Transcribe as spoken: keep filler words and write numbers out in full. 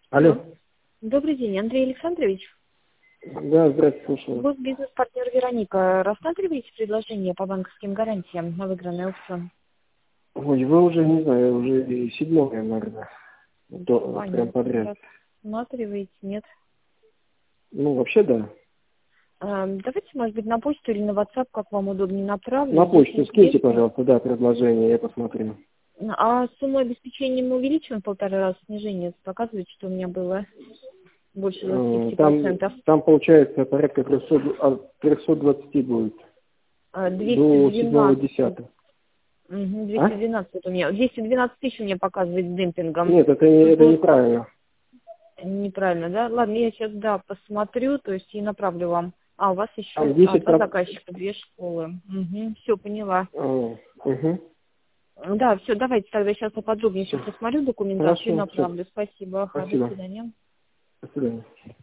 Алло. Алло. Добрый день, Андрей Александрович. Да, здравствуйте, слушаю. Вот бизнес-партнер Вероника. Рассматриваете предложение по банковским гарантиям на выигранный аукцион? Ой, вы уже, не знаю, уже седьмое, наверное, до, вот прям Понятно. подряд. Рассматриваете, нет? Ну, вообще, да. А, давайте, может быть, на почту или на WhatsApp, как вам удобнее, направлю. На Здесь почту скиньте, интересно. пожалуйста, да, предложение, я посмотрю. А сумму обеспечения мы увеличиваем в полтора раза снижение. Это показывает, что у меня было больше Э, двадцати Там, процентов. там получается, порядка трехсот, от трехсот двадцати будет А, до седьмого двести двенадцать. десятого. Мгм, А? двести двенадцать у меня. двести двенадцать тысяч у меня показывает с демпингом. Нет, это, не- это Вот. неправильно. Неправильно, да? Ладно, я сейчас, да, посмотрю, то есть и направлю вам. А, у вас Там еще, а, десять два процентов. заказчика, две школы. Угу, все, поняла. Угу. Да, все, давайте тогда сейчас поподробнее еще посмотрю документацию и Хорошо, все. направлю. Спасибо, ага, до Спасибо. свидания. До свидания.